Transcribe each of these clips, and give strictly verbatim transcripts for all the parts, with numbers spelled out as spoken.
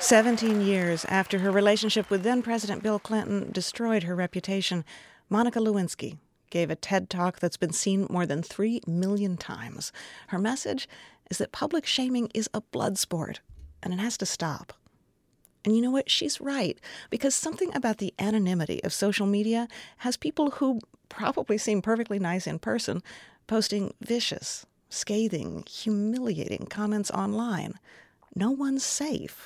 Seventeen years after her relationship with then-President Bill Clinton destroyed her reputation, Monica Lewinsky gave a TED Talk that's been seen more than three million times. Her message is that public shaming is a blood sport, and it has to stop. And you know what? She's right, because something about the anonymity of social media has people who probably seem perfectly nice in person posting vicious, scathing, humiliating comments online. No one's safe.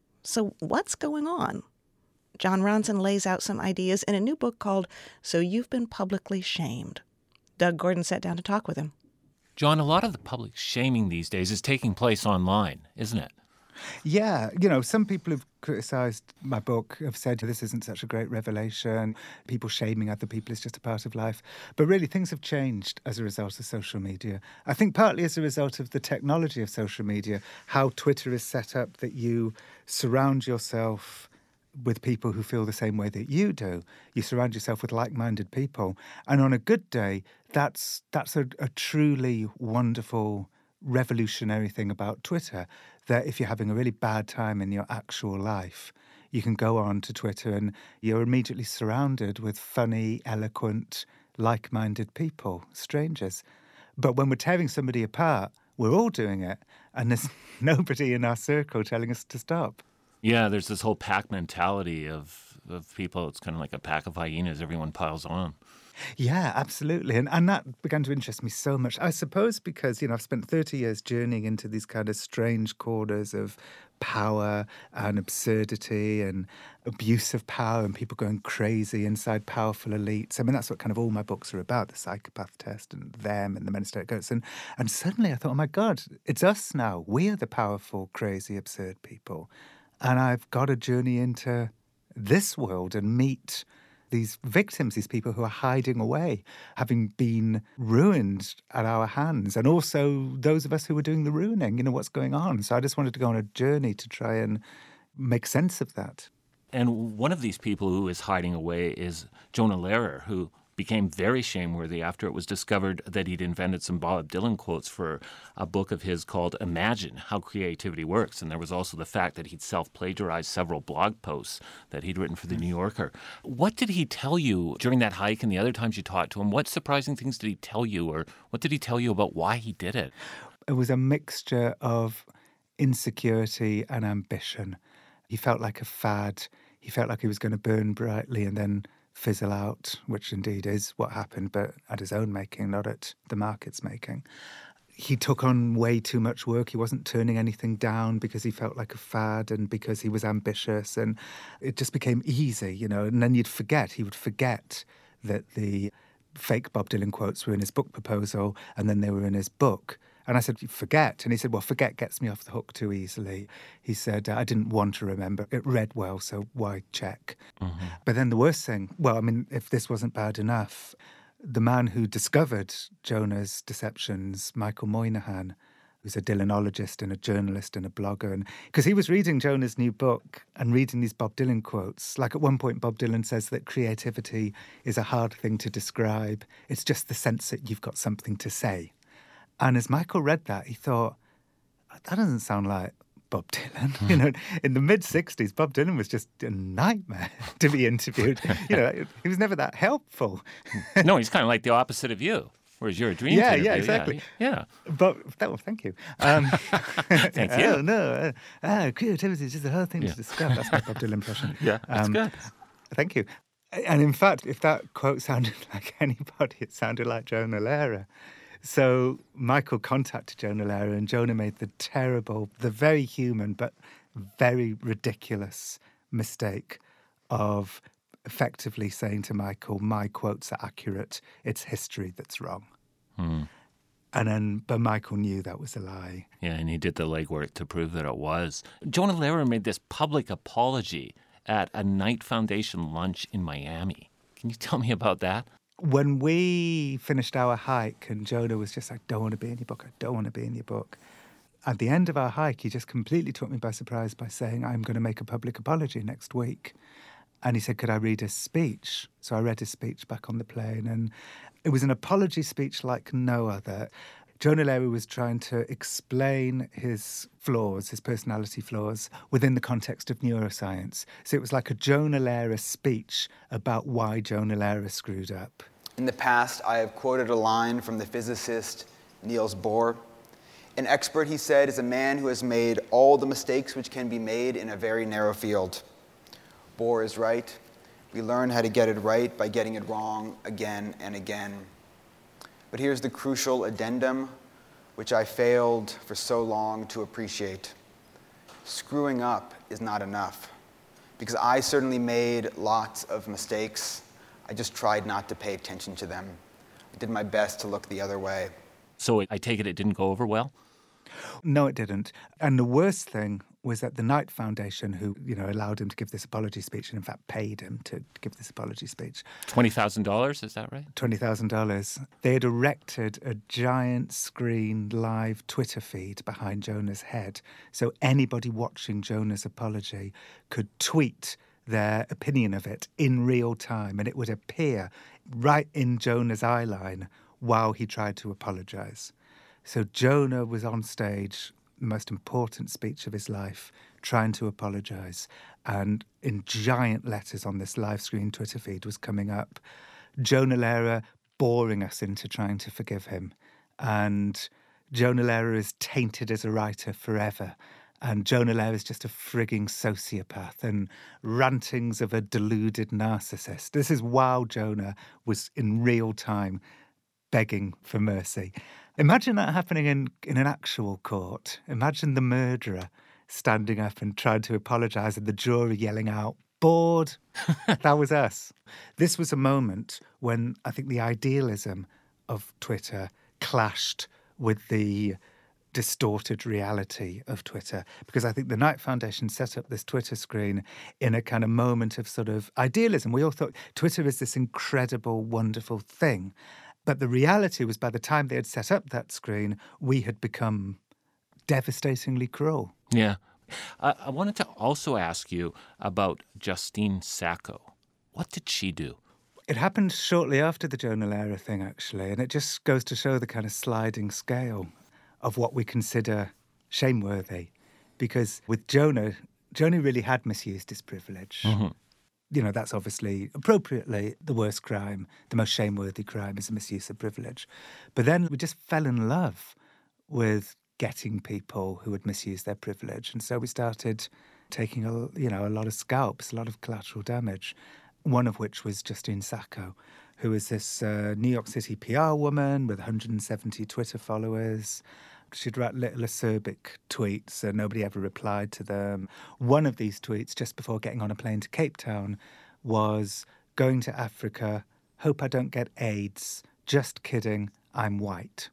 So what's going on? Jon Ronson lays out some ideas in a new book called So You've Been Publicly Shamed. Doug Gordon sat down to talk with him. John, a lot of the public shaming these days is taking place online, isn't it? Yeah, you know, some people have criticised my book, have said this isn't such a great revelation, people shaming other people is just a part of life. But really, things have changed as a result of social media. I think partly as a result of the technology of social media, how Twitter is set up, that you surround yourself with people who feel the same way that you do. You surround yourself with like-minded people. And on a good day, that's that's a, a truly wonderful, revolutionary thing about Twitter, that if you're having a really bad time in your actual life, you can go on to Twitter and you're immediately surrounded with funny, eloquent, like-minded people, strangers. But when we're tearing somebody apart, we're all doing it, and there's nobody in our circle telling us to stop. Yeah, there's this whole pack mentality of, of people. It's kind of like a pack of hyenas. Everyone piles on. Yeah, absolutely. And and that began to interest me so much. I suppose because, you know, I've spent thirty years journeying into these kind of strange corners of power and absurdity and abuse of power and people going crazy inside powerful elites. I mean, that's what kind of all my books are about, the psychopath test and them and the men-in-state goats. And, and suddenly I thought, oh my God, it's us now. We are the powerful, crazy, absurd people. And I've got to journey into this world and meet these victims, these people who are hiding away, having been ruined at our hands, and also those of us who are doing the ruining, you know, what's going on. So I just wanted to go on a journey to try and make sense of that. And one of these people who is hiding away is Jonah Lehrer, who became very shameworthy after it was discovered that he'd invented some Bob Dylan quotes for a book of his called Imagine, How Creativity Works. And there was also the fact that he'd self-plagiarized several blog posts that he'd written for The New Yorker. What did he tell you during that hike and the other times you talked to him? What surprising things did he tell you, or what did he tell you about why he did it? It was a mixture of insecurity and ambition. He felt like a fad. He felt like he was going to burn brightly and then fizzle out, which indeed is what happened, but at his own making, not at the market's making. He took on way too much work. He wasn't turning anything down because he felt like a fad and because he was ambitious, and it just became easy, you know, and then you'd forget, he would forget that the fake Bob Dylan quotes were in his book proposal and then they were in his book. And I said, forget. And he said, well, forget gets me off the hook too easily. He said, I didn't want to remember. It read well, so why check? Mm-hmm. But then the worst thing, well, I mean, if this wasn't bad enough, the man who discovered Jonah's deceptions, Michael Moynihan, who's a Dylanologist and a journalist and a blogger, and because he was reading Jonah's new book and reading these Bob Dylan quotes. Like at one point, Bob Dylan says that creativity is a hard thing to describe. It's just the sense that you've got something to say. And as Michael read that, he thought, that doesn't sound like Bob Dylan. Mm. You know, in the mid-sixties, Bob Dylan was just a nightmare to be interviewed. You know, he was never that helpful. No, he's kind of like the opposite of you, whereas you're a dream Yeah, interview. yeah, exactly. Yeah. yeah. But, oh, thank you. Um, thank you. Oh, no, uh, ah, creativity is just a hard thing yeah. to describe. That's my Bob Dylan impression. Yeah, that's um, good. Thank you. And in fact, if that quote sounded like anybody, it sounded like Jonah Lehrer. So Michael contacted Jonah Lehrer, and Jonah made the terrible, the very human but very ridiculous mistake of effectively saying to Michael, my quotes are accurate, it's history that's wrong. Hmm. And then, but Michael knew that was a lie. Yeah, and he did the legwork to prove that it was. Jonah Lehrer made this public apology at a Knight Foundation lunch in Miami. Can you tell me about that? When we finished our hike and Jonah was just like, I don't want to be in your book, I don't want to be in your book. At the end of our hike, he just completely took me by surprise by saying, I'm going to make a public apology next week. And he said, could I read his speech? So I read his speech back on the plane, and it was an apology speech like no other. Jonah Lehrer was trying to explain his flaws, his personality flaws, within the context of neuroscience. So it was like a Jonah Lehrer speech about why Jonah Lehrer screwed up. In the past, I have quoted a line from the physicist Niels Bohr. An expert, he said, is a man who has made all the mistakes which can be made in a very narrow field. Bohr is right. We learn how to get it right by getting it wrong again and again. But here's the crucial addendum, which I failed for so long to appreciate. Screwing up is not enough, because I certainly made lots of mistakes. I just tried not to pay attention to them. I did my best to look the other way. So I take it it didn't go over well? No, it didn't. And the worst thing was that the Knight Foundation, who, you know, allowed him to give this apology speech and in fact paid him to give this apology speech. twenty thousand dollars, is that right? twenty thousand dollars. They had erected a giant screen live Twitter feed behind Jonah's head. So anybody watching Jonah's apology could tweet their opinion of it in real time, and it would appear right in Jonah's eye line while he tried to apologise. So Jonah was on stage, the most important speech of his life, trying to apologise. And in giant letters on this live screen Twitter feed was coming up, Jonah Lehrer boring us into trying to forgive him. And Jonah Lehrer is tainted as a writer forever. And Jonah Lehrer is just a frigging sociopath and rantings of a deluded narcissist. This is while Jonah was in real time begging for mercy. Imagine that happening in, in an actual court. Imagine the murderer standing up and trying to apologise and the jury yelling out, bored. That was us. This was a moment when I think the idealism of Twitter clashed with the distorted reality of Twitter, because I think the Knight Foundation set up this Twitter screen in a kind of moment of sort of idealism. We all thought Twitter is this incredible, wonderful thing. But the reality was by the time they had set up that screen, we had become devastatingly cruel. Yeah. Uh, I wanted to also ask you about Justine Sacco. What did she do? It happened shortly after the Jonah Lehrer thing, actually, and it just goes to show the kind of sliding scale of what we consider shameworthy. Because with Jonah, Jonah really had misused his privilege. Mm-hmm. You know, that's obviously appropriately the worst crime, the most shameworthy crime is a misuse of privilege. But then we just fell in love with getting people who had misused their privilege. And so we started taking, a, you know, a lot of scalps, a lot of collateral damage, one of which was Justine Sacco, who is this uh, New York City P R woman with one hundred seventy Twitter followers. She'd write little acerbic tweets and nobody ever replied to them. One of these tweets, just before getting on a plane to Cape Town, was going to Africa, hope I don't get AIDS, just kidding, I'm white.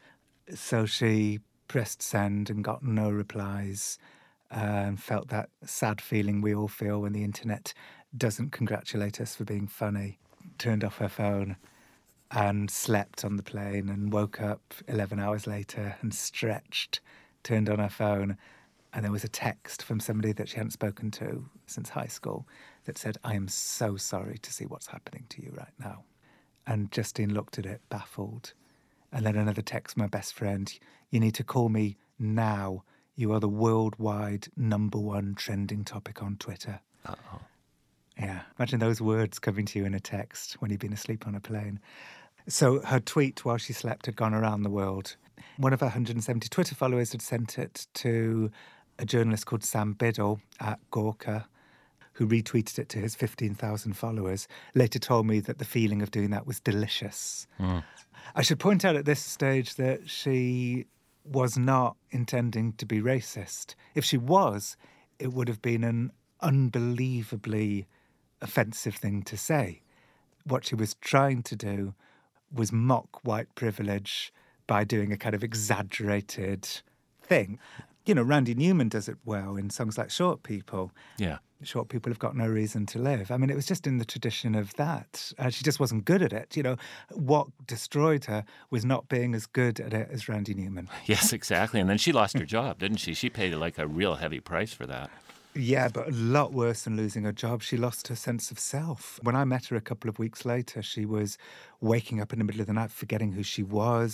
So she pressed send and got no replies and felt that sad feeling we all feel when the internet doesn't congratulate us for being funny. Turned off her phone and slept on the plane and woke up eleven hours later and stretched, turned on her phone, and there was a text from somebody that she hadn't spoken to since high school that said, I am so sorry to see what's happening to you right now. And Justine looked at it, baffled. And then another text from my best friend, you need to call me now. You are the worldwide number one trending topic on Twitter. Uh-oh. Yeah, imagine those words coming to you in a text when you've been asleep on a plane. So her tweet while she slept had gone around the world. One of her one hundred seventy Twitter followers had sent it to a journalist called Sam Biddle at Gawker, who retweeted it to his fifteen thousand followers, later told me that the feeling of doing that was delicious. Mm. I should point out at this stage that she was not intending to be racist. If she was, it would have been an unbelievably offensive thing to say. What she was trying to do was mock white privilege by doing a kind of exaggerated thing. You know, Randy Newman does it well in songs like Short People. Yeah. Short people have got no reason to live. I mean, it was just in the tradition of that. Uh, she just wasn't good at it. You know, what destroyed her was not being as good at it as Randy Newman. Yes, exactly. And then she lost her job, didn't she? She paid like a real heavy price for that. Yeah, but a lot worse than losing her job. She lost her sense of self. When I met her a couple of weeks later, she was waking up in the middle of the night, forgetting who she was,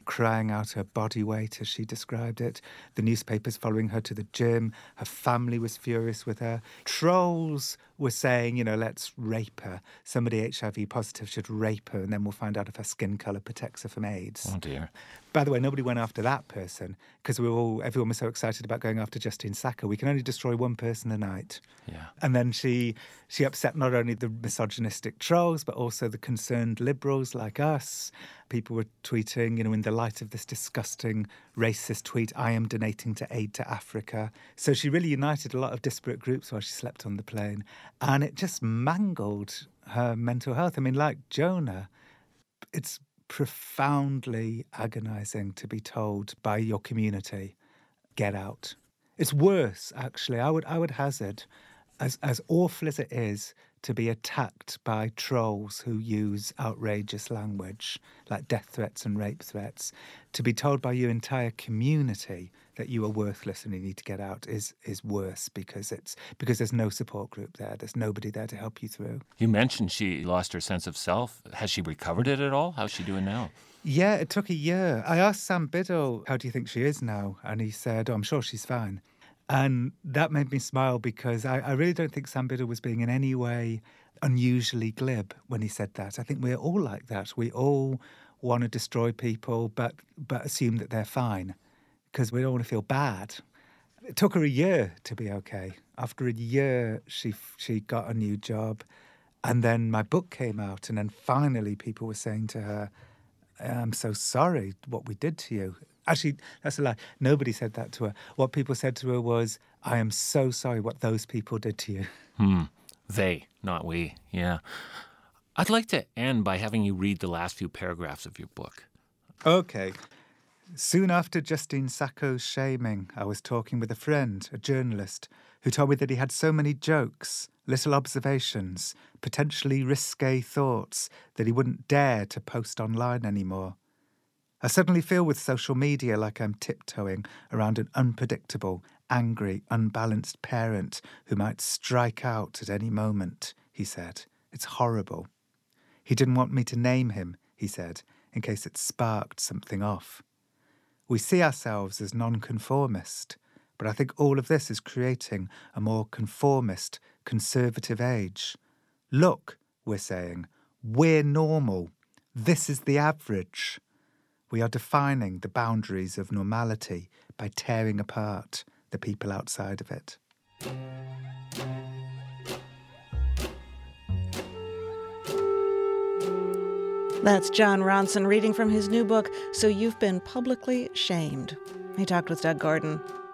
crying out her body weight, as she described it. The newspapers following her to the gym. Her family was furious with her. Trolls were saying, you know, let's rape her. Somebody H I V positive should rape her, and then we'll find out if her skin colour protects her from AIDS. Oh, dear. By the way, nobody went after that person because we were all, everyone was so excited about going after Justine Sacco. We can only destroy one person a night. Yeah. And then she she upset not only the misogynistic trolls, but also the concerned liberals like us. People were tweeting, you know, in the light of this disgusting racist tweet, I am donating to aid to Africa. So she really united a lot of disparate groups while she slept on the plane. And it just mangled her mental health. I mean, like Jonah, it's profoundly agonizing to be told by your community, get out. It's worse, actually. I would I would hazard, as as awful as it is to be attacked by trolls who use outrageous language, like death threats and rape threats, to be told by your entire community that you are worthless and you need to get out is is worse because it's because there's no support group there. There's nobody there to help you through. You mentioned she lost her sense of self. Has she recovered it at all? How's she doing now? Yeah, it took a year. I asked Sam Biddle, how do you think she is now? And he said, oh, I'm sure she's fine. And that made me smile because I, I really don't think Sam Biddle was being in any way unusually glib when he said that. I think we're all like that. We all want to destroy people but but assume that they're fine because we don't want to feel bad. It took her a year to be okay. After a year, she she got a new job. And then my book came out. And then finally people were saying to her, I'm so sorry what we did to you. Actually, that's a lie. Nobody said that to her. What people said to her was, I am so sorry what those people did to you. Hmm. They, not we. Yeah. I'd like to end by having you read the last few paragraphs of your book. Okay. Soon after Justine Sacco's shaming, I was talking with a friend, a journalist, who told me that he had so many jokes, little observations, potentially risque thoughts that he wouldn't dare to post online anymore. I suddenly feel with social media like I'm tiptoeing around an unpredictable, angry, unbalanced parent who might strike out at any moment, he said. It's horrible. He didn't want me to name him, he said, in case it sparked something off. We see ourselves as nonconformist, but I think all of this is creating a more conformist, conservative age. Look, we're saying, we're normal. This is the average. We are defining the boundaries of normality by tearing apart the people outside of it. That's Jon Ronson reading from his new book, So You've Been Publicly Shamed. He talked with Doug Gordon.